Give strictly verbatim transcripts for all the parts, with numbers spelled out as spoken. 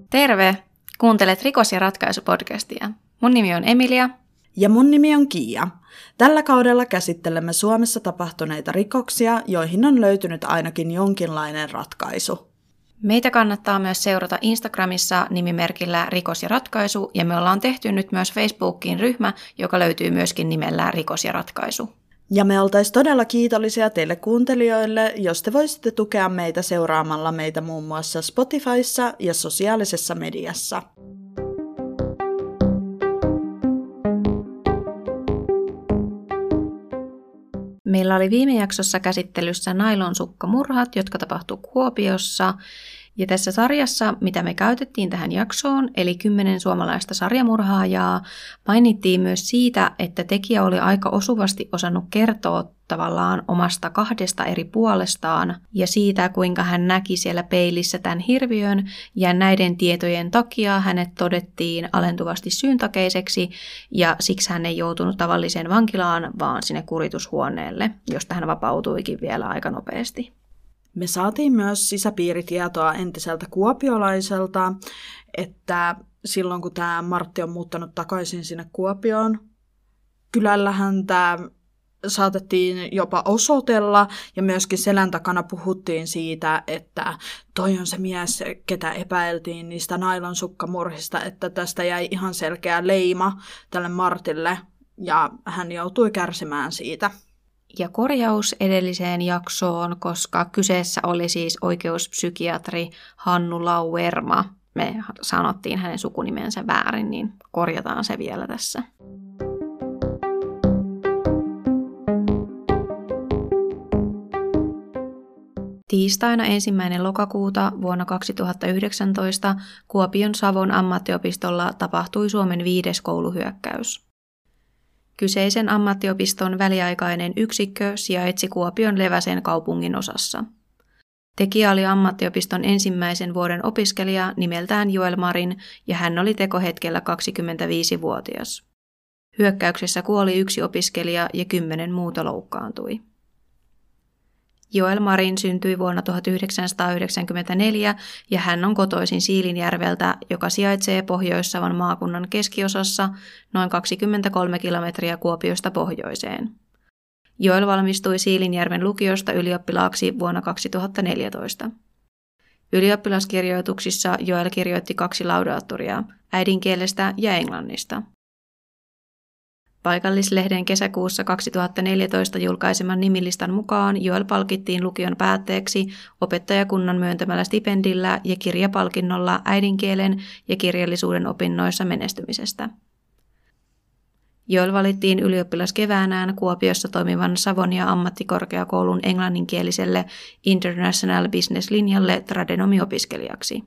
Terve! Kuuntelet Rikos- ja ratkaisu-podcastia. Mun nimi on Emilia. Ja mun nimi on Kiia. Tällä kaudella käsittelemme Suomessa tapahtuneita rikoksia, joihin on löytynyt ainakin jonkinlainen ratkaisu. Meitä kannattaa myös seurata Instagramissa nimimerkillä Rikos- ja ratkaisu, ja me ollaan tehty nyt myös Facebookiin ryhmä, joka löytyy myöskin nimellä Rikos- ja ratkaisu. Ja me oltaisiin todella kiitollisia teille kuuntelijoille, jos te voisitte tukea meitä seuraamalla meitä muun muassa Spotifyssa ja sosiaalisessa mediassa. Meillä oli viime jaksossa käsittelyssä nailonsukkamurhat, jotka tapahtui Kuopiossa. Ja tässä sarjassa, mitä me käytettiin tähän jaksoon, eli kymmenen suomalaista sarjamurhaajaa, mainittiin myös siitä, että tekijä oli aika osuvasti osannut kertoa tavallaan omasta kahdesta eri puolestaan ja siitä, kuinka hän näki siellä peilissä tämän hirviön, ja näiden tietojen takia hänet todettiin alentuvasti syyntakeiseksi, ja siksi hän ei joutunut tavalliseen vankilaan, vaan sinne kuritushuoneelle, josta hän vapautuikin vielä aika nopeasti. Me saatiin myös sisäpiiritietoa entiseltä kuopiolaiselta, että silloin kun tämä Martti on muuttanut takaisin sinne Kuopioon, kylällä häntä saatettiin jopa osoitella, ja myöskin selän takana puhuttiin siitä, että toi on se mies, ketä epäiltiin niistä nailonsukkamurhista, että tästä jäi ihan selkeä leima tälle Martille, ja hän joutui kärsimään siitä. Ja korjaus edelliseen jaksoon, koska kyseessä oli siis oikeuspsykiatri Hannu Lauerma. Me sanottiin hänen sukunimensä väärin, niin korjataan se vielä tässä. Tiistaina ensimmäinen lokakuuta vuonna kaksituhattayhdeksäntoista Kuopion Savon ammattiopistolla tapahtui Suomen viides kouluhyökkäys. Kyseisen ammattiopiston väliaikainen yksikkö sijaitsi Kuopion Leväsen kaupungin osassa. Tekijä oli ammattiopiston ensimmäisen vuoden opiskelija nimeltään Joel Marin, ja hän oli tekohetkellä kaksikymmentäviisivuotias. Hyökkäyksessä kuoli yksi opiskelija ja kymmenen muuta loukkaantui. Joel Marin syntyi vuonna tuhatyhdeksänsataayhdeksänkymmentäneljä ja hän on kotoisin Siilinjärveltä, joka sijaitsee Pohjois-Savon maakunnan keskiosassa noin kaksikymmentäkolme kilometriä Kuopiosta pohjoiseen. Joel valmistui Siilinjärven lukiosta ylioppilaaksi vuonna kaksituhattaneljätoista. Ylioppilaskirjoituksissa Joel kirjoitti kaksi laudaattoria, äidinkielestä ja englannista. Paikallislehden kesäkuussa kaksituhattaneljätoista julkaiseman nimilistan mukaan Joel palkittiin lukion päätteeksi opettajakunnan myöntämällä stipendillä ja kirjapalkinnolla äidinkielen ja kirjallisuuden opinnoissa menestymisestä. Joel valittiin ylioppilaskeväänään Kuopiossa toimivan Savonia ammattikorkeakoulun englanninkieliselle International Business-linjalle tradenomiopiskelijaksi.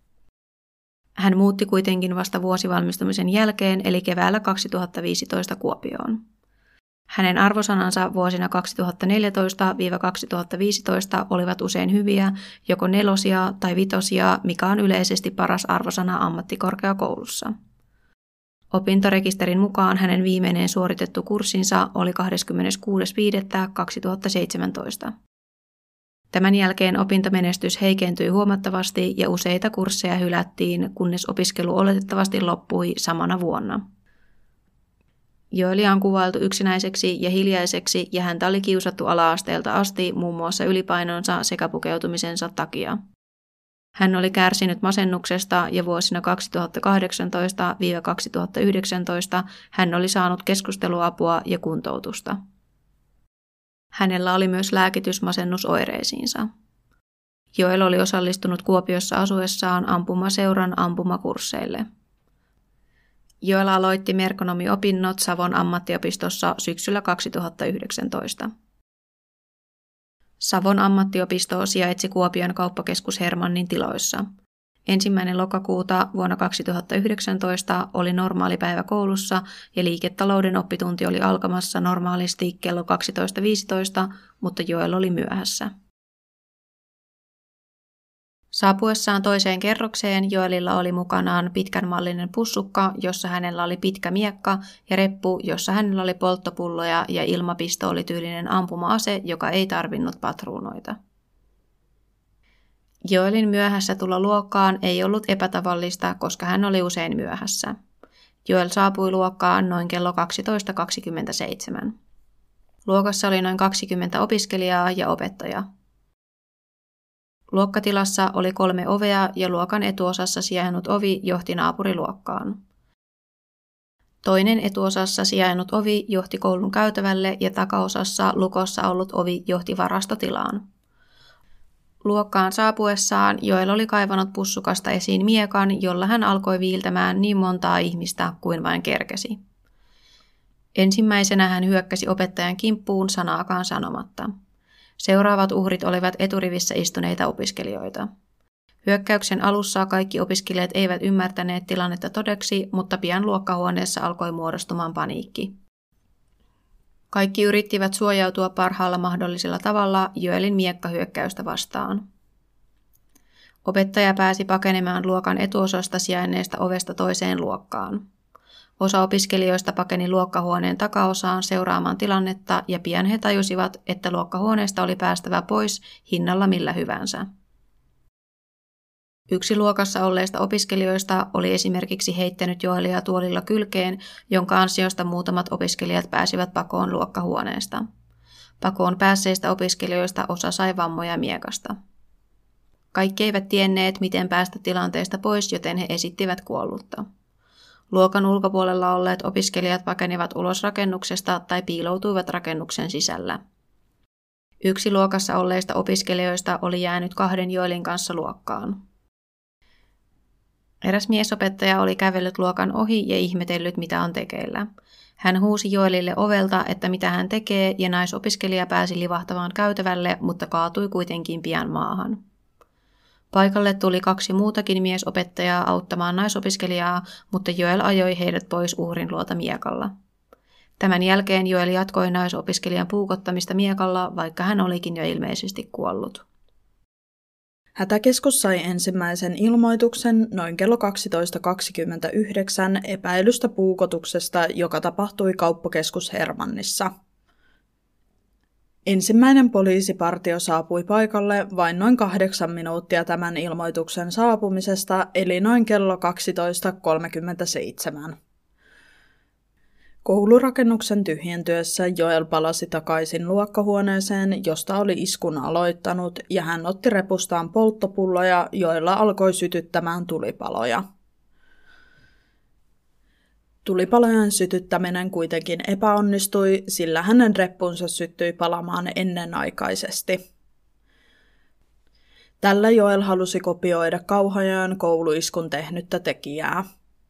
Hän muutti kuitenkin vasta vuosivalmistumisen jälkeen, eli keväällä kaksituhattaviisitoista Kuopioon. Hänen arvosanansa vuosina kaksituhattaneljätoista kaksituhattaviisitoista olivat usein hyviä, joko nelosia tai vitosia, mikä on yleisesti paras arvosana ammattikorkeakoulussa. Opintorekisterin mukaan hänen viimeinen suoritettu kurssinsa oli kahdeskymmeneskuudes viidettä kaksituhattaseitsemäntoista. Tämän jälkeen opintomenestys heikentyi huomattavasti ja useita kursseja hylättiin, kunnes opiskelu oletettavasti loppui samana vuonna. Joelia on kuvailtu yksinäiseksi ja hiljaiseksi, ja häntä oli kiusattu ala-asteelta asti muun muassa ylipainonsa sekä pukeutumisensa takia. Hän oli kärsinyt masennuksesta ja vuosina kaksituhattakahdeksantoista kaksituhattayhdeksäntoista hän oli saanut keskusteluapua ja kuntoutusta. Hänellä oli myös lääkitys masennusoireisiinsa. Joel oli osallistunut Kuopiossa asuessaan ampumaseuran ampumakursseille. Joel aloitti merkonomiopinnot Savon ammattiopistossa syksyllä kaksituhattayhdeksäntoista. Savon ammattiopisto sijaitsi Kuopion kauppakeskus Hermannin tiloissa. Ensimmäinen lokakuuta vuonna kaksituhattayhdeksäntoista oli normaali päivä koulussa ja liiketalouden oppitunti oli alkamassa normaalisti kello kaksitoista viisitoista, mutta Joel oli myöhässä. Saapuessaan toiseen kerrokseen Joelilla oli mukanaan pitkänmallinen pussukka, jossa hänellä oli pitkä miekka, ja reppu, jossa hänellä oli polttopulloja ja ilmapistoolityylinen ampuma-ase, joka ei tarvinnut patruunoita. Joelin myöhässä tulla luokkaan ei ollut epätavallista, koska hän oli usein myöhässä. Joel saapui luokkaan noin kello kaksitoista kaksikymmentäseitsemän. Luokassa oli noin kaksikymmentä opiskelijaa ja opettaja. Luokkatilassa oli kolme ovea ja luokan etuosassa sijainnut ovi johti naapuriluokkaan. Toinen etuosassa sijainnut ovi johti koulun käytävälle ja takaosassa lukossa ollut ovi johti varastotilaan. Luokkaan saapuessaan Joel oli kaivanut pussukasta esiin miekan, jolla hän alkoi viiltämään niin montaa ihmistä kuin vain kerkesi. Ensimmäisenä hän hyökkäsi opettajan kimppuun sanaakaan sanomatta. Seuraavat uhrit olivat eturivissä istuneita opiskelijoita. Hyökkäyksen alussa kaikki opiskelijat eivät ymmärtäneet tilannetta todeksi, mutta pian luokkahuoneessa alkoi muodostumaan paniikki. Kaikki yrittivät suojautua parhaalla mahdollisella tavalla Joelin miekkahyökkäystä vastaan. Opettaja pääsi pakenemaan luokan etuosasta sijainneesta ovesta toiseen luokkaan. Osa opiskelijoista pakeni luokkahuoneen takaosaan seuraamaan tilannetta ja pian he tajusivat, että luokkahuoneesta oli päästävä pois hinnalla millä hyvänsä. Yksi luokassa olleista opiskelijoista oli esimerkiksi heittänyt Joelia tuolilla kylkeen, jonka ansiosta muutamat opiskelijat pääsivät pakoon luokkahuoneesta. Pakoon päässeistä opiskelijoista osa sai vammoja miekasta. Kaikki eivät tienneet, miten päästä tilanteesta pois, joten he esittivät kuollutta. Luokan ulkopuolella olleet opiskelijat pakenivat ulos rakennuksesta tai piiloutuivat rakennuksen sisällä. Yksi luokassa olleista opiskelijoista oli jäänyt kahden Joelin kanssa luokkaan. Eräs miesopettaja oli kävellyt luokan ohi ja ihmetellyt, mitä on tekeillä. Hän huusi Joelille ovelta, että mitä hän tekee, ja naisopiskelija pääsi livahtamaan käytävälle, mutta kaatui kuitenkin pian maahan. Paikalle tuli kaksi muutakin miesopettajaa auttamaan naisopiskelijaa, mutta Joel ajoi heidät pois uhrin luota miekalla. Tämän jälkeen Joel jatkoi naisopiskelijan puukottamista miekalla, vaikka hän olikin jo ilmeisesti kuollut. Hätäkeskus sai ensimmäisen ilmoituksen noin kello kaksitoista kaksikymmentäyhdeksän epäilystä puukotuksesta, joka tapahtui kauppakeskus Hermannissa. Ensimmäinen poliisipartio saapui paikalle vain noin kahdeksan minuuttia tämän ilmoituksen saapumisesta, eli noin kello kaksitoista kolmekymmentäseitsemän. Koulurakennuksen tyhjentyessä Joel palasi takaisin luokkahuoneeseen, josta oli iskun aloittanut, ja hän otti repustaan polttopulloja, joilla alkoi sytyttämään tulipaloja. Tulipalojen sytyttäminen kuitenkin epäonnistui, sillä hänen reppunsa syttyi palamaan ennenaikaisesti. Tällä Joel halusi kopioida Kauhajoen kouluiskun tehnyttä tekijää.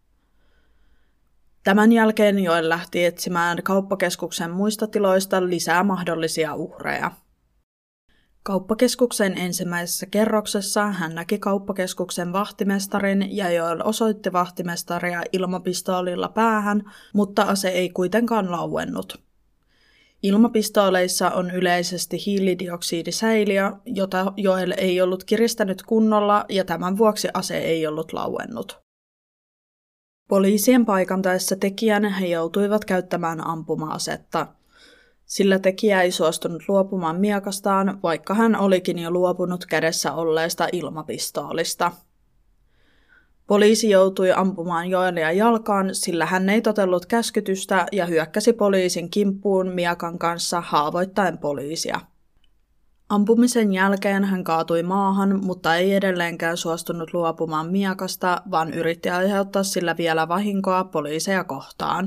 Tämän jälkeen Joel lähti etsimään kauppakeskuksen muista tiloista lisää mahdollisia uhreja. Kauppakeskuksen ensimmäisessä kerroksessa hän näki kauppakeskuksen vahtimestarin ja Joel osoitti vahtimestaria ilmapistoolilla päähän, mutta ase ei kuitenkaan lauennut. Ilmapistooleissa on yleisesti hiilidioksidisäiliö, jota Joel ei ollut kiristänyt kunnolla ja tämän vuoksi ase ei ollut lauennut. Poliisien paikantaessa tekijän he joutuivat käyttämään ampuma-asetta, sillä tekijä ei suostunut luopumaan miekastaan, vaikka hän olikin jo luopunut kädessä olleesta ilmapistoolista. Poliisi joutui ampumaan Joelia jalkaan, sillä hän ei totellut käskytystä ja hyökkäsi poliisin kimppuun miekan kanssa haavoittaen poliisia. Ampumisen jälkeen hän kaatui maahan, mutta ei edelleenkään suostunut luopumaan miekasta, vaan yritti aiheuttaa sillä vielä vahinkoa poliiseja kohtaan.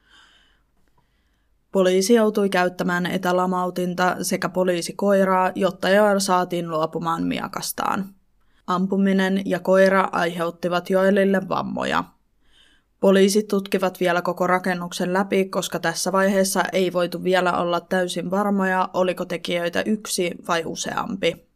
Poliisi joutui käyttämään etälamautinta sekä poliisikoiraa, jotta Joel saatiin luopumaan miekastaan. Ampuminen ja koira aiheuttivat Joelille vammoja. Poliisit tutkivat vielä koko rakennuksen läpi, koska tässä vaiheessa ei voitu vielä olla täysin varmoja, oliko tekijöitä yksi vai useampi.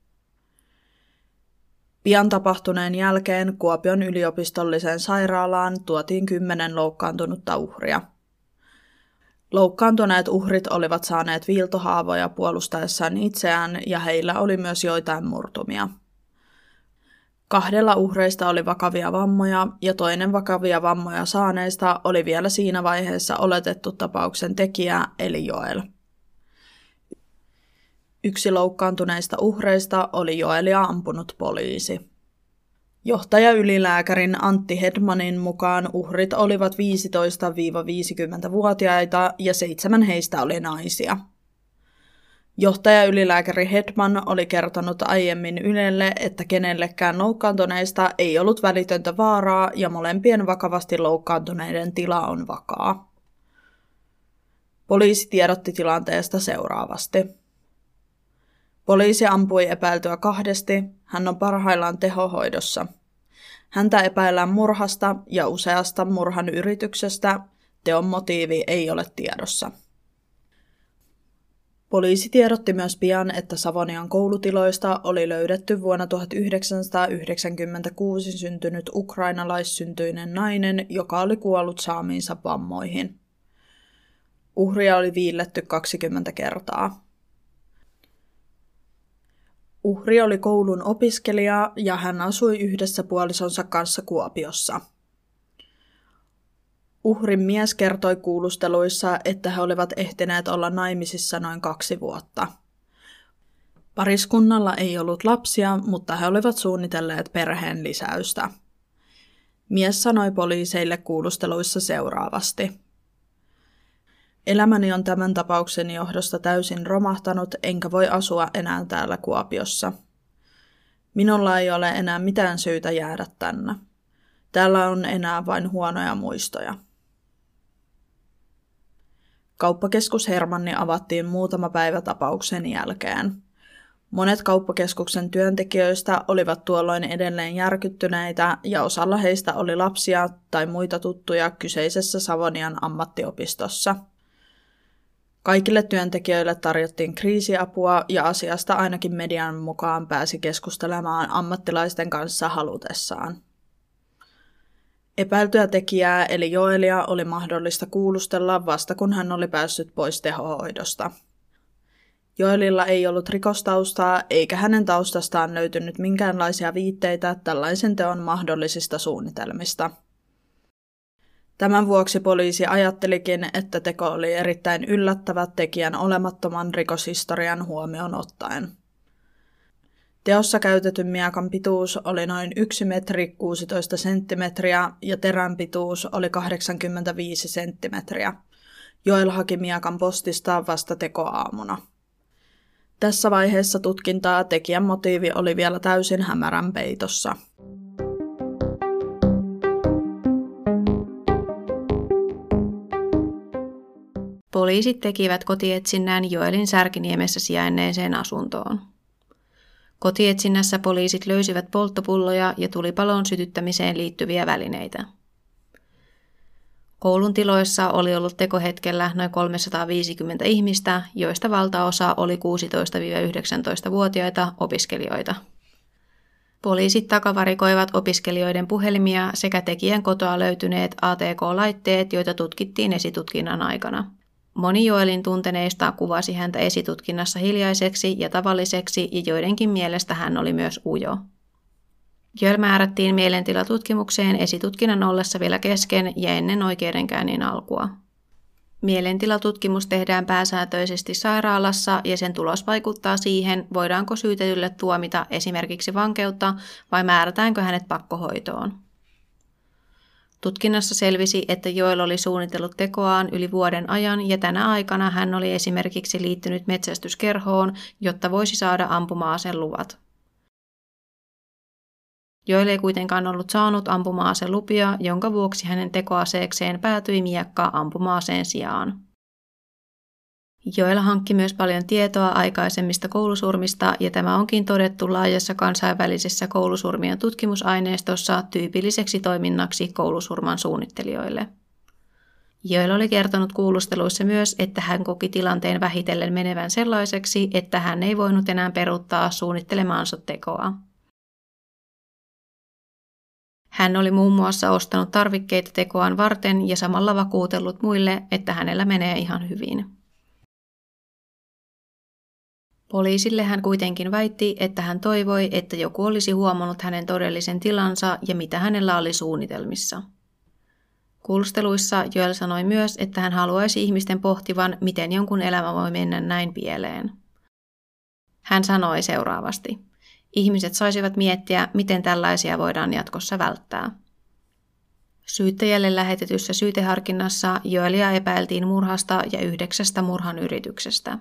Pian tapahtuneen jälkeen Kuopion yliopistolliseen sairaalaan tuotiin kymmenen loukkaantunutta uhria. Loukkaantuneet uhrit olivat saaneet viiltohaavoja puolustaessaan itseään ja heillä oli myös joitain murtumia. Kahdella uhreista oli vakavia vammoja ja toinen vakavia vammoja saaneista oli vielä siinä vaiheessa oletettu tapauksen tekijä eli Joel. Yksi loukkaantuneista uhreista oli Joelia ampunut poliisi. Johtajaylilääkärin Antti Hedmanin mukaan uhrit olivat viisitoista–viisikymmentävuotiaita ja seitsemän heistä oli naisia. Johtajaylilääkäri Hedman oli kertonut aiemmin Ylelle, että kenellekään loukkaantuneista ei ollut välitöntä vaaraa ja molempien vakavasti loukkaantuneiden tila on vakaa. Poliisi tiedotti tilanteesta seuraavasti. Poliisi ampui epäiltyä kahdesti, hän on parhaillaan tehohoidossa. Häntä epäillään murhasta ja useasta murhan yrityksestä, teon motiivi ei ole tiedossa. Poliisi tiedotti myös pian, että Savonian koulutiloista oli löydetty vuonna tuhatyhdeksänsataayhdeksänkymmentäkuusi syntynyt ukrainalaissyntyinen nainen, joka oli kuollut saamiinsa vammoihin. Uhria oli viilletty kaksikymmentä kertaa. Uhri oli koulun opiskelija ja hän asui yhdessä puolisonsa kanssa Kuopiossa. Uhrin mies kertoi kuulusteluissa, että he olivat ehtineet olla naimisissa noin kaksi vuotta. Pariskunnalla ei ollut lapsia, mutta he olivat suunnitelleet perheen lisäystä. Mies sanoi poliiseille kuulusteluissa seuraavasti. Elämäni on tämän tapauksen johdosta täysin romahtanut, enkä voi asua enää täällä Kuopiossa. Minulla ei ole enää mitään syytä jäädä tänne. Täällä on enää vain huonoja muistoja. Kauppakeskus Hermanni avattiin muutama päivä tapauksen jälkeen. Monet kauppakeskuksen työntekijöistä olivat tuolloin edelleen järkyttyneitä ja osalla heistä oli lapsia tai muita tuttuja kyseisessä Savonian ammattiopistossa. Kaikille työntekijöille tarjottiin kriisiapua ja asiasta ainakin median mukaan pääsi keskustelemaan ammattilaisten kanssa halutessaan. Epäiltyä tekijää eli Joelia oli mahdollista kuulustella vasta kun hän oli päässyt pois tehohoidosta. Joelilla ei ollut rikostaustaa eikä hänen taustastaan löytynyt minkäänlaisia viitteitä tällaisen teon mahdollisista suunnitelmista. Tämän vuoksi poliisi ajattelikin, että teko oli erittäin yllättävä tekijän olemattoman rikoshistorian huomioon ottaen. Teossa käytetyn miekan pituus oli noin yksi metri kuusitoista senttimetriä ja terän pituus oli kahdeksankymmentäviisi senttimetriä. Joel haki miekan postista vasta tekoaamuna. Tässä vaiheessa tutkintaa tekijän motiivi oli vielä täysin hämärän peitossa. Poliisit tekivät kotietsinnän Joelin Särkiniemessä sijainneeseen asuntoon. Kotietsinnässä poliisit löysivät polttopulloja ja tulipalon sytyttämiseen liittyviä välineitä. Koulun tiloissa oli ollut tekohetkellä noin kolmesataaviisikymmentä ihmistä, joista valtaosa oli kuusitoista–yhdeksäntoista-vuotiaita opiskelijoita. Poliisit takavarikoivat opiskelijoiden puhelimia sekä tekijän kotoa löytyneet A T K-laitteet, joita tutkittiin esitutkinnan aikana. Moni Joelin tunteneista kuvasi häntä esitutkinnassa hiljaiseksi ja tavalliseksi, ja joidenkin mielestä hän oli myös ujo. Joel määrättiin mielentilatutkimukseen esitutkinnan ollessa vielä kesken ja ennen oikeudenkäynnin alkua. Mielentilatutkimus tehdään pääsääntöisesti sairaalassa ja sen tulos vaikuttaa siihen, voidaanko syytetylle tuomita esimerkiksi vankeutta vai määrätäänkö hänet pakkohoitoon. Tutkinnassa selvisi, että Joel oli suunnitellut tekoaan yli vuoden ajan ja tänä aikana hän oli esimerkiksi liittynyt metsästyskerhoon, jotta voisi saada ampuma-aseen luvat. Joel ei kuitenkaan ollut saanut ampuma-aseen lupia, jonka vuoksi hänen tekoaseekseen päätyi miekka ampuma-aseen sijaan. Joel hankki myös paljon tietoa aikaisemmista koulusurmista ja tämä onkin todettu laajassa kansainvälisessä koulusurmien tutkimusaineistossa tyypilliseksi toiminnaksi koulusurman suunnittelijoille. Joel oli kertonut kuulusteluissa myös, että hän koki tilanteen vähitellen menevän sellaiseksi, että hän ei voinut enää peruuttaa suunnittelemaansa tekoa. Hän oli muun muassa ostanut tarvikkeita tekoaan varten ja samalla vakuutellut muille, että hänellä menee ihan hyvin. Poliisille hän kuitenkin väitti, että hän toivoi, että joku olisi huomannut hänen todellisen tilansa ja mitä hänellä oli suunnitelmissa. Kuulusteluissa Joel sanoi myös, että hän haluaisi ihmisten pohtivan, miten jonkun elämä voi mennä näin pieleen. Hän sanoi seuraavasti: ihmiset saisivat miettiä, miten tällaisia voidaan jatkossa välttää. Syyttäjälle lähetetyssä syyteharkinnassa Joelia epäiltiin murhasta ja yhdeksästä murhan yrityksestä.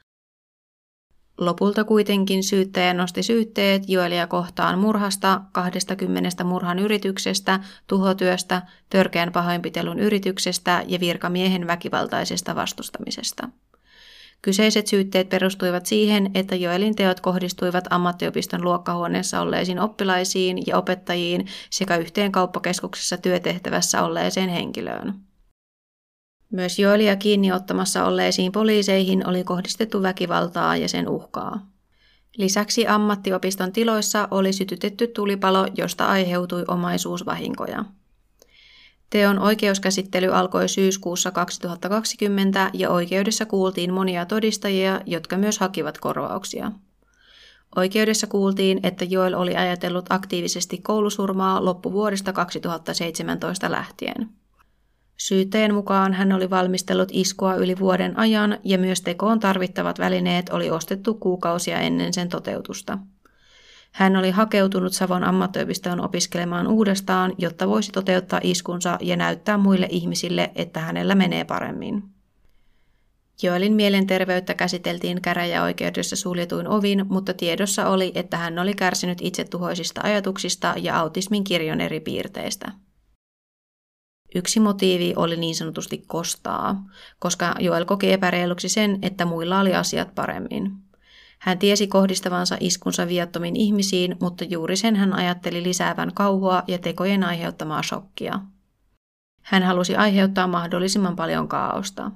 Lopulta kuitenkin syyttäjä nosti syytteet Joelia kohtaan murhasta, kaksikymmentä murhan yrityksestä, tuhotyöstä, törkeän pahoinpitelun yrityksestä ja virkamiehen väkivaltaisesta vastustamisesta. Kyseiset syytteet perustuivat siihen, että Joelin teot kohdistuivat ammattiopiston luokkahuoneessa olleisiin oppilaisiin ja opettajiin sekä yhteen kauppakeskuksessa työtehtävässä olleeseen henkilöön. Myös Joelia kiinni ottamassa olleisiin poliiseihin oli kohdistettu väkivaltaa ja sen uhkaa. Lisäksi ammattiopiston tiloissa oli sytytetty tulipalo, josta aiheutui omaisuusvahinkoja. Teon oikeuskäsittely alkoi syyskuussa kaksituhattakaksikymmentä ja oikeudessa kuultiin monia todistajia, jotka myös hakivat korvauksia. Oikeudessa kuultiin, että Joel oli ajatellut aktiivisesti koulusurmaa loppuvuodesta kaksituhattaseitsemäntoista lähtien. Syyttäjän mukaan hän oli valmistellut iskua yli vuoden ajan ja myös tekoon tarvittavat välineet oli ostettu kuukausia ennen sen toteutusta. Hän oli hakeutunut Savon ammattiopistoon opiskelemaan uudestaan, jotta voisi toteuttaa iskunsa ja näyttää muille ihmisille, että hänellä menee paremmin. Joelin mielenterveyttä käsiteltiin käräjäoikeudessa suljetuin ovin, mutta tiedossa oli, että hän oli kärsinyt itsetuhoisista ajatuksista ja autismin kirjon eri piirteistä. Yksi motiivi oli niin sanotusti kostaa, koska Joel koki epäreiluksi sen, että muilla oli asiat paremmin. Hän tiesi kohdistavansa iskunsa viattomiin ihmisiin, mutta juuri sen hän ajatteli lisäävän kauhua ja tekojen aiheuttamaa shokkia. Hän halusi aiheuttaa mahdollisimman paljon kaaosta.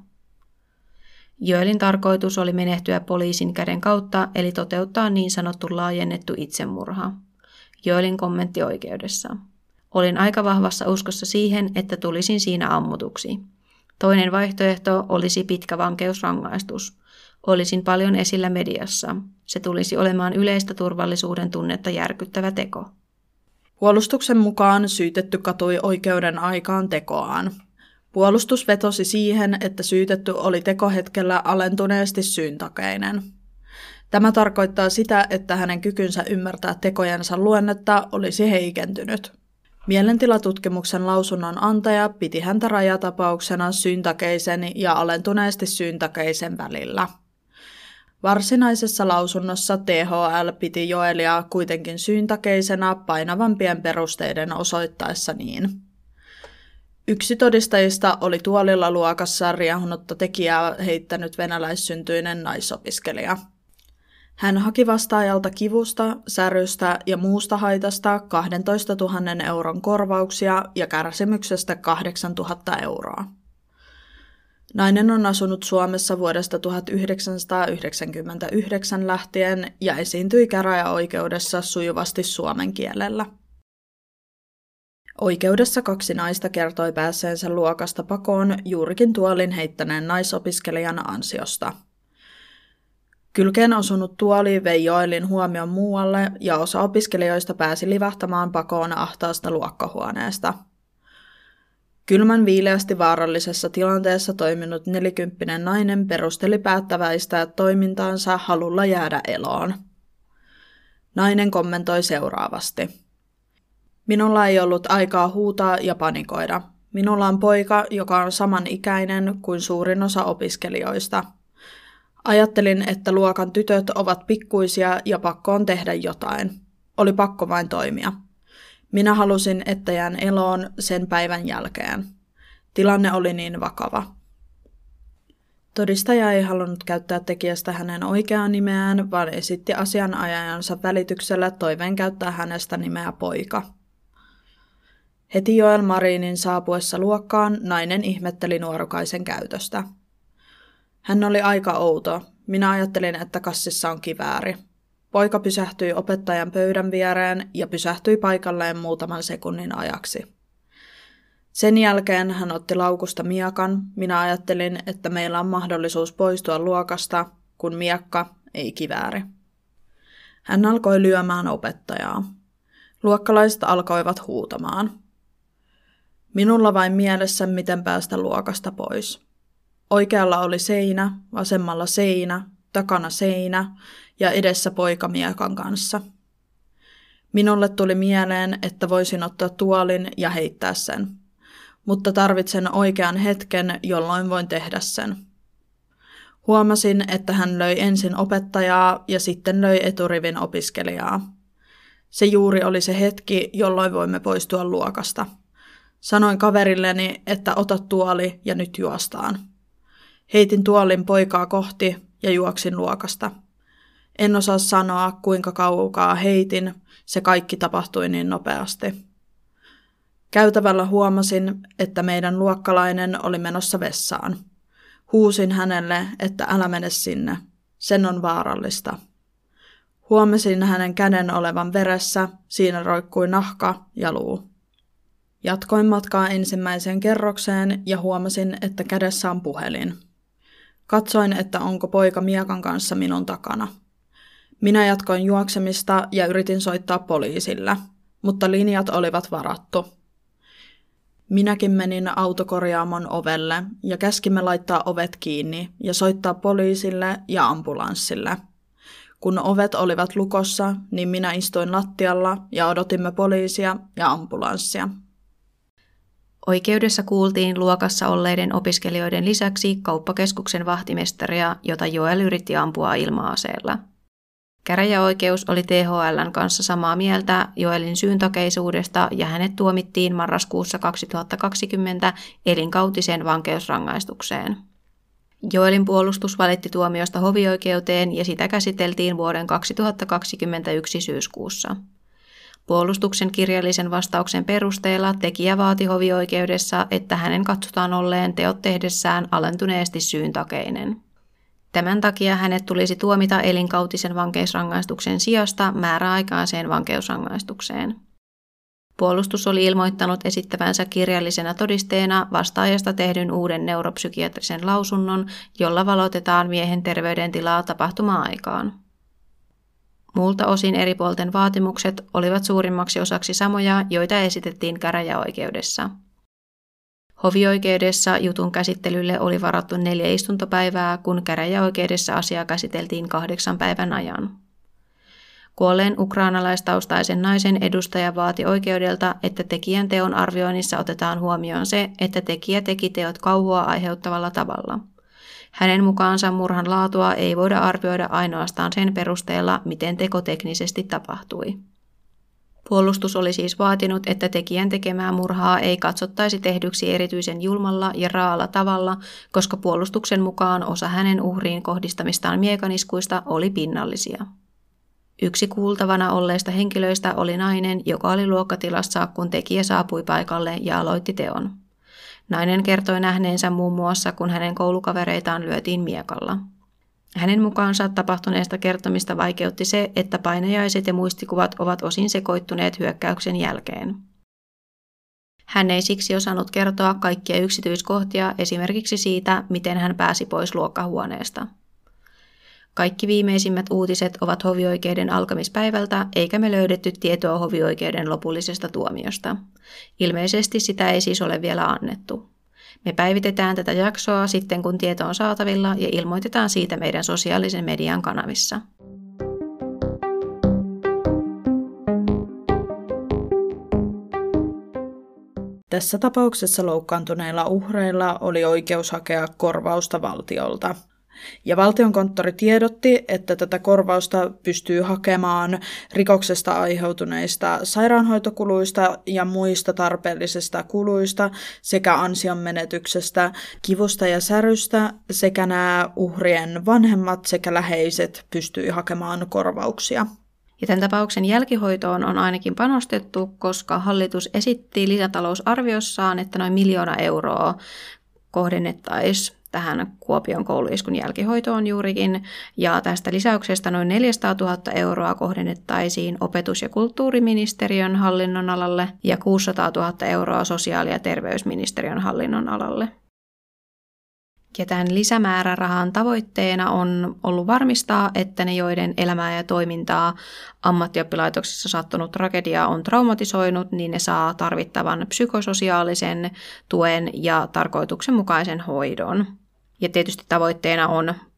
Joelin tarkoitus oli menehtyä poliisin käden kautta, eli toteuttaa niin sanottu laajennettu itsemurha. Joelin kommentti oikeudessa: olin aika vahvassa uskossa siihen, että tulisin siinä ammutuksi. Toinen vaihtoehto olisi pitkä vankeusrangaistus. Olisin paljon esillä mediassa. Se tulisi olemaan yleistä turvallisuuden tunnetta järkyttävä teko. Puolustuksen mukaan syytetty katui oikeuden aikaan tekoaan. Puolustus vetosi siihen, että syytetty oli tekohetkellä alentuneesti syyntakeinen. Tämä tarkoittaa sitä, että hänen kykynsä ymmärtää tekojensa luonnetta olisi heikentynyt. Mielentilatutkimuksen lausunnon antaja piti häntä rajatapauksena syyntakeisen ja alentuneesti syyntakeisen välillä. Varsinaisessa lausunnossa T H L piti Joelia kuitenkin syyntakeisena painavampien perusteiden osoittaessa niin. Yksi todistajista oli tuolilla luokassa riehunutta tekijää heittänyt venäläissyntyinen naisopiskelija. Hän haki vastaajalta kivusta, särystä ja muusta haitasta kaksitoistatuhatta euron korvauksia ja kärsimyksestä kahdeksantuhatta euroa. Nainen on asunut Suomessa vuodesta tuhatyhdeksänsataayhdeksänkymmentäyhdeksän lähtien ja esiintyi käräjäoikeudessa sujuvasti suomen kielellä. Oikeudessa kaksi naista kertoi päässeensä luokasta pakoon juurikin tuolin heittäneen naisopiskelijan ansiosta. Kylkeen osunut tuoli vei Joelin huomion muualle ja osa opiskelijoista pääsi livahtamaan pakoon ahtaasta luokkahuoneesta. Kylmän viileästi vaarallisessa tilanteessa toiminut nelikymppinen nainen perusteli päättäväistä toimintaansa halulla jäädä eloon. Nainen kommentoi seuraavasti: minulla ei ollut aikaa huutaa ja panikoida. Minulla on poika, joka on samanikäinen kuin suurin osa opiskelijoista. Ajattelin, että luokan tytöt ovat pikkuisia ja pakko on tehdä jotain. Oli pakko vain toimia. Minä halusin, että jään eloon sen päivän jälkeen. Tilanne oli niin vakava. Todistaja ei halunnut käyttää tekijästä hänen oikeaa nimeään, vaan esitti asianajajansa välityksellä toiveen käyttää hänestä nimeä poika. Heti Joel Marinin saapuessa luokkaan nainen ihmetteli nuorukaisen käytöstä. Hän oli aika outo. Minä ajattelin, että kassissa on kivääri. Poika pysähtyi opettajan pöydän viereen ja pysähtyi paikalleen muutaman sekunnin ajaksi. Sen jälkeen hän otti laukusta miakan. Minä ajattelin, että meillä on mahdollisuus poistua luokasta, kun miakka, ei kivääri. Hän alkoi lyömään opettajaa. Luokkalaiset alkoivat huutamaan. Minulla vain mielessä, miten päästä luokasta pois. Oikealla oli seinä, vasemmalla seinä, takana seinä ja edessä poika miekan kanssa. Minulle tuli mieleen, että voisin ottaa tuolin ja heittää sen, mutta tarvitsen oikean hetken, jolloin voin tehdä sen. Huomasin, että hän löi ensin opettajaa ja sitten löi eturivin opiskelijaa. Se juuri oli se hetki, jolloin voimme poistua luokasta. Sanoin kaverilleni, että ota tuoli ja nyt juostaan. Heitin tuolin poikaa kohti ja juoksin luokasta. En osaa sanoa, kuinka kaukaa heitin, se kaikki tapahtui niin nopeasti. Käytävällä huomasin, että meidän luokkalainen oli menossa vessaan. Huusin hänelle, että älä mene sinne, sen on vaarallista. Huomasin hänen käden olevan veressä, siinä roikkui nahka ja luu. Jatkoin matkaa ensimmäiseen kerrokseen ja huomasin, että kädessä on puhelin. Katsoin, että onko poika miekan kanssa minun takana. Minä jatkoin juoksemista ja yritin soittaa poliisille, mutta linjat olivat varattu. Minäkin menin autokorjaamon ovelle ja käskimme laittaa ovet kiinni ja soittaa poliisille ja ambulanssille. Kun ovet olivat lukossa, niin minä istuin lattialla ja odotimme poliisia ja ambulanssia. Oikeudessa kuultiin luokassa olleiden opiskelijoiden lisäksi kauppakeskuksen vahtimestaria, jota Joel yritti ampua ilma-aseella. Käräjäoikeus oli T H L:n kanssa samaa mieltä Joelin syyntakeisuudesta ja hänet tuomittiin marraskuussa kaksituhattakaksikymmentä elinkautiseen vankeusrangaistukseen. Joelin puolustus valitti tuomiosta hovioikeuteen ja sitä käsiteltiin vuoden kaksituhattakaksikymmentäyksi syyskuussa. Puolustuksen kirjallisen vastauksen perusteella tekijä vaati hovioikeudessa, että hänen katsotaan olleen teot tehdessään alentuneesti syyntakeinen. Tämän takia hänet tulisi tuomita elinkautisen vankeusrangaistuksen sijasta määräaikaiseen vankeusrangaistukseen. Puolustus oli ilmoittanut esittävänsä kirjallisena todisteena vastaajasta tehdyn uuden neuropsykiatrisen lausunnon, jolla valotetaan miehen terveydentilaa tapahtuma-aikaan. Muulta osin eri puolten vaatimukset olivat suurimmaksi osaksi samoja, joita esitettiin käräjäoikeudessa. Hovioikeudessa jutun käsittelylle oli varattu neljä istuntopäivää, kun käräjäoikeudessa asiaa käsiteltiin kahdeksan päivän ajan. Kuolleen ukrainalaistaustaisen naisen edustaja vaati oikeudelta, että tekijän teon arvioinnissa otetaan huomioon se, että tekijä teki teot kauhua aiheuttavalla tavalla. Hänen mukaansa murhan laatua ei voida arvioida ainoastaan sen perusteella, miten teko teknisesti tapahtui. Puolustus oli siis vaatinut, että tekijän tekemää murhaa ei katsottaisi tehdyksi erityisen julmalla ja raalla tavalla, koska puolustuksen mukaan osa hänen uhriin kohdistamistaan miekaniskuista oli pinnallisia. Yksi kuultavana olleista henkilöistä oli nainen, joka oli luokkatilassa, kun tekijä saapui paikalle ja aloitti teon. Nainen kertoi nähneensä muun muassa, kun hänen koulukavereitaan lyötiin miekalla. Hänen mukaansa tapahtuneesta kertomista vaikeutti se, että painajaiset ja muistikuvat ovat osin sekoittuneet hyökkäyksen jälkeen. Hän ei siksi osannut kertoa kaikkia yksityiskohtia esimerkiksi siitä, miten hän pääsi pois luokkahuoneesta. Kaikki viimeisimmät uutiset ovat hovioikeuden alkamispäivältä, eikä me löydetty tietoa hovioikeuden lopullisesta tuomiosta. Ilmeisesti sitä ei siis ole vielä annettu. Me päivitetään tätä jaksoa sitten, kun tieto on saatavilla ja ilmoitetaan siitä meidän sosiaalisen median kanavissa. Tässä tapauksessa loukkaantuneilla uhreilla oli oikeus hakea korvausta valtiolta. Ja valtionkonttori tiedotti, että tätä korvausta pystyy hakemaan rikoksesta aiheutuneista sairaanhoitokuluista ja muista tarpeellisista kuluista sekä ansionmenetyksestä, kivusta ja särystä sekä nämä uhrien vanhemmat sekä läheiset pystyy hakemaan korvauksia. Ja tämän tapauksen jälkihoitoon on ainakin panostettu, koska hallitus esitti lisätalousarviossaan, että noin miljoona euroa kohdennettaisiin tähän Kuopion kouluiskun jälkihoitoon juurikin, ja tästä lisäyksestä noin neljäsataatuhatta euroa kohdennettaisiin opetus- ja kulttuuriministeriön hallinnonalalle ja kuusisataatuhatta euroa sosiaali- ja terveysministeriön hallinnonalalle. Ja tämän lisämäärärahan tavoitteena on ollut varmistaa, että ne, joiden elämää ja toimintaa ammattioppilaitoksissa sattunut tragedia on traumatisoinut, niin ne saa tarvittavan psykososiaalisen tuen ja tarkoituksenmukaisen hoidon. Ja tietysti tavoitteena on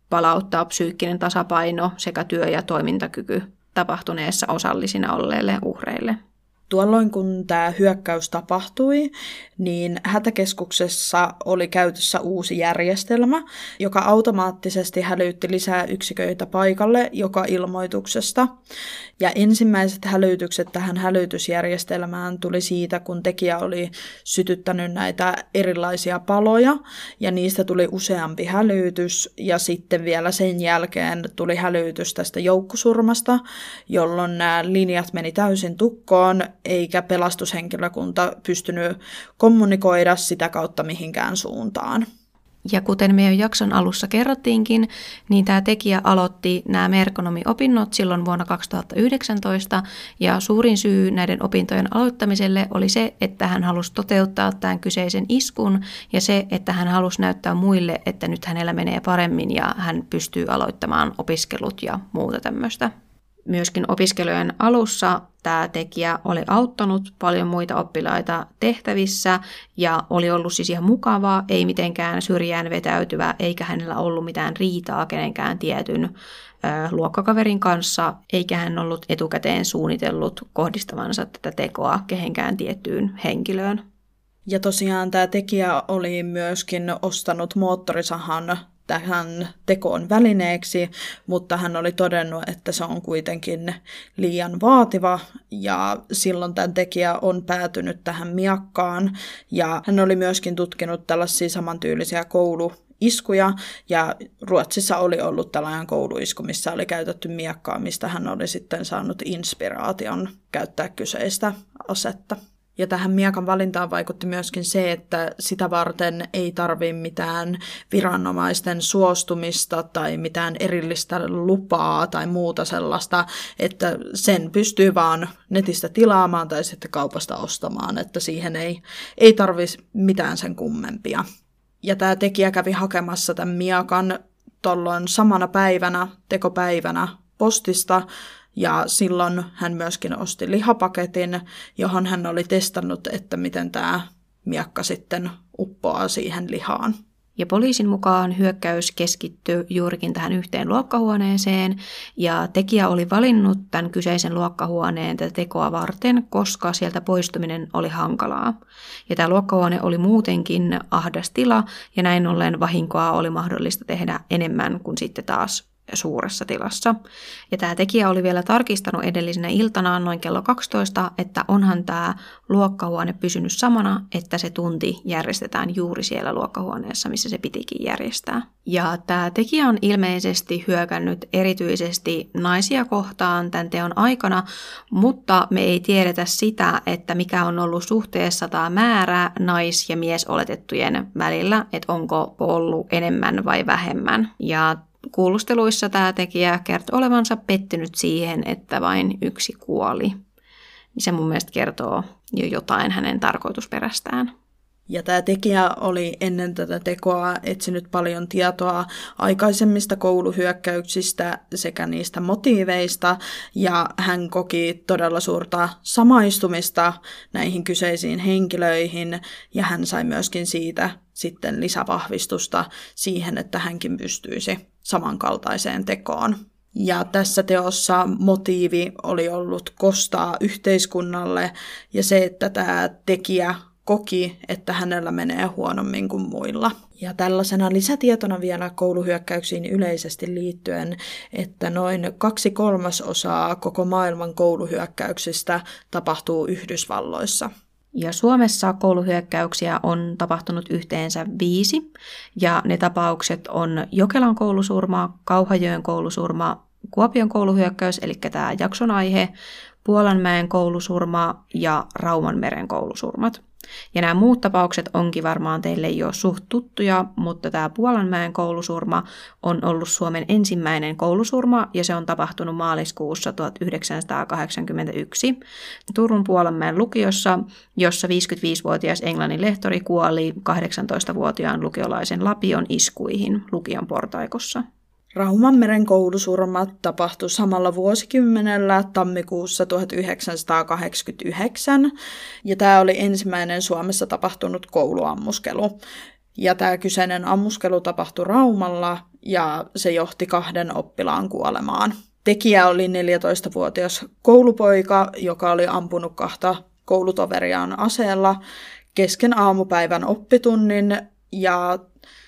palauttaa psyykkinen tasapaino sekä työ- ja toimintakyky tapahtuneessa osallisina olleille uhreille. Tuolloin kun tämä hyökkäys tapahtui, niin hätäkeskuksessa oli käytössä uusi järjestelmä, joka automaattisesti hälytti lisää yksiköitä paikalle joka ilmoituksesta. Ja ensimmäiset hälytykset tähän hälytysjärjestelmään tuli siitä, kun tekijä oli sytyttänyt näitä erilaisia paloja, ja niistä tuli useampi hälytys, ja sitten vielä sen jälkeen tuli hälytys tästä joukkosurmasta, jolloin nämä linjat meni täysin tukkoon, eikä pelastushenkilökunta pystynyt kommunikoida sitä kautta mihinkään suuntaan. Ja kuten meidän jakson alussa kerrottiinkin, niin tämä tekijä aloitti nämä merkonomiopinnot silloin vuonna kaksituhattayhdeksäntoista, ja suurin syy näiden opintojen aloittamiselle oli se, että hän halusi toteuttaa tämän kyseisen iskun, ja se, että hän halusi näyttää muille, että nyt hänellä menee paremmin ja hän pystyy aloittamaan opiskelut ja muuta tämmöistä. Myöskin opiskelujen alussa tämä tekijä oli auttanut paljon muita oppilaita tehtävissä ja oli ollut siis ihan mukavaa, ei mitenkään syrjään vetäytyvä, eikä hänellä ollut mitään riitaa kenenkään tietyn ö, luokkakaverin kanssa, eikä hän ollut etukäteen suunnitellut kohdistavansa tätä tekoa kehenkään tiettyyn henkilöön. Ja tosiaan tämä tekijä oli myöskin ostanut moottorisahan tähän tekoon välineeksi, mutta hän oli todennut, että se on kuitenkin liian vaativa, ja silloin tämän tekijä on päätynyt tähän miakkaan, ja hän oli myöskin tutkinut tällaisia samantyylisiä kouluiskuja, ja Ruotsissa oli ollut tällainen kouluisku, missä oli käytetty miakkaa, mistä hän oli sitten saanut inspiraation käyttää kyseistä asetta. Ja tähän miekan valintaan vaikutti myöskin se, että sitä varten ei tarvitse mitään viranomaisten suostumista tai mitään erillistä lupaa tai muuta sellaista, että sen pystyy vaan netistä tilaamaan tai sitten kaupasta ostamaan, että siihen ei, ei tarvitse mitään sen kummempia. Ja tämä tekijä kävi hakemassa tämän miekan tuolloin samana päivänä, tekopäivänä postista, ja silloin hän myöskin osti lihapaketin, johon hän oli testannut, että miten tämä miakka sitten uppoaa siihen lihaan. Ja poliisin mukaan hyökkäys keskittyi juurikin tähän yhteen luokkahuoneeseen, ja tekijä oli valinnut tämän kyseisen luokkahuoneen tätä tekoa varten, koska sieltä poistuminen oli hankalaa. Ja tämä luokkahuone oli muutenkin ahdas tila, ja näin ollen vahinkoa oli mahdollista tehdä enemmän kuin sitten taas suuressa tilassa. Ja tämä tekijä oli vielä tarkistanut edellisenä iltana noin kello kaksitoista, että onhan tämä luokkahuone pysynyt samana, että se tunti järjestetään juuri siellä luokkahuoneessa, missä se pitikin järjestää. Ja tämä tekijä on ilmeisesti hyökännyt erityisesti naisia kohtaan tämän teon aikana, mutta me ei tiedetä sitä, että mikä on ollut suhteessa tämä määrä nais- ja miesoletettujen välillä, että onko ollut enemmän vai vähemmän. Ja kuulusteluissa tämä tekijä kertoi olevansa pettynyt siihen, että vain yksi kuoli. Se mun mielestä kertoo jo jotain hänen tarkoitusperästään. Ja tämä tekijä oli ennen tätä tekoa etsinyt paljon tietoa aikaisemmista kouluhyökkäyksistä sekä niistä motiiveista, ja hän koki todella suurta samaistumista näihin kyseisiin henkilöihin, ja hän sai myöskin siitä sitten lisävahvistusta siihen, että hänkin pystyisi samankaltaiseen tekoon. Ja tässä teossa motiivi oli ollut kostaa yhteiskunnalle, ja se, että tämä tekijä koki, että hänellä menee huonommin kuin muilla. Ja tällaisena lisätietona vielä kouluhyökkäyksiin yleisesti liittyen, että noin kaksi kolmasosaa koko maailman kouluhyökkäyksistä tapahtuu Yhdysvalloissa. Ja Suomessa kouluhyökkäyksiä on tapahtunut yhteensä viisi, ja ne tapaukset on Jokelan koulusurma, Kauhajoen koulusurma, Kuopion kouluhyökkäys, eli tämä jakson aihe, Puolanmäen koulusurma ja Raumanmeren koulusurmat. Ja nämä muut tapaukset onkin varmaan teille jo suht tuttuja, mutta tämä Puolanmäen koulusurma on ollut Suomen ensimmäinen koulusurma, ja se on tapahtunut maaliskuussa tuhatyhdeksänsataakahdeksankymmentäyksi Turun Puolanmäen lukiossa, jossa viisikymmentäviisivuotias englannin lehtori kuoli kahdeksantoistavuotiaan lukiolaisen Lapion iskuihin lukion portaikossa. Raumanmeren koulusurmat tapahtui samalla vuosikymmenellä tammikuussa tuhatyhdeksänsataakahdeksankymmentäyhdeksän, ja tämä oli ensimmäinen Suomessa tapahtunut kouluammuskelu. Ja tämä kyseinen ammuskelu tapahtui Raumalla, ja se johti kahden oppilaan kuolemaan. Tekijä oli neljätoistavuotias koulupoika, joka oli ampunut kahta koulutoveriaan aseella kesken aamupäivän oppitunnin, ja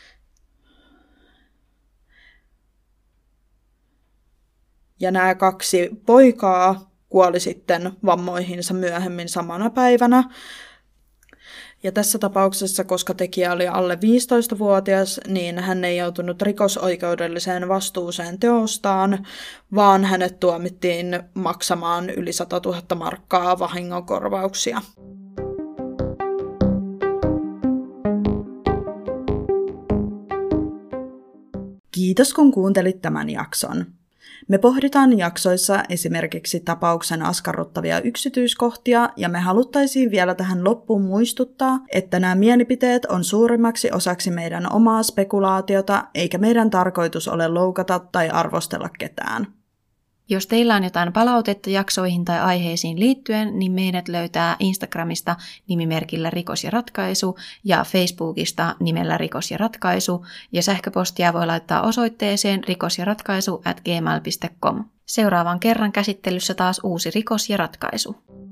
Ja nämä kaksi poikaa kuoli sitten vammoihinsa myöhemmin samana päivänä. Ja tässä tapauksessa, koska tekijä oli alle viisitoistavuotias, niin hän ei joutunut rikosoikeudelliseen vastuuseen teostaan, vaan hänet tuomittiin maksamaan yli satatuhatta markkaa vahingonkorvauksia. Kiitos kun kuuntelit tämän jakson. Me pohditaan jaksoissa esimerkiksi tapauksen askarruttavia yksityiskohtia, ja me haluttaisiin vielä tähän loppuun muistuttaa, että nämä mielipiteet on suurimmaksi osaksi meidän omaa spekulaatiota, eikä meidän tarkoitus ole loukata tai arvostella ketään. Jos teillä on jotain palautetta jaksoihin tai aiheisiin liittyen, niin meidät löytää Instagramista nimimerkillä Rikos ja ratkaisu ja Facebookista nimellä Rikos ja ratkaisu, ja sähköpostia voi laittaa osoitteeseen rikosjaratkaisu at gmail piste com. Seuraavan kerran käsittelyssä taas uusi Rikos ja ratkaisu.